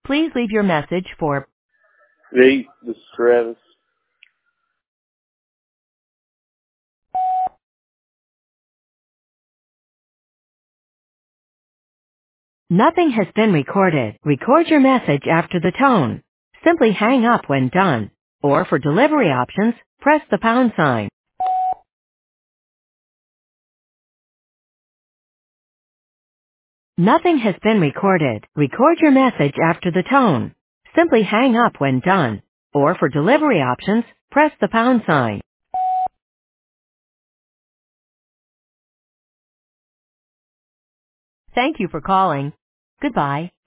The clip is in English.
Please leave your message for Hey, this is Travis. Nothing has been recorded. Record your message after the tone. Simply hang up when done. Or for delivery options, press the pound sign. Nothing has been recorded. Record your message after the tone. Simply hang up when done. Or for delivery options, press the pound sign. Thank you for calling. Goodbye.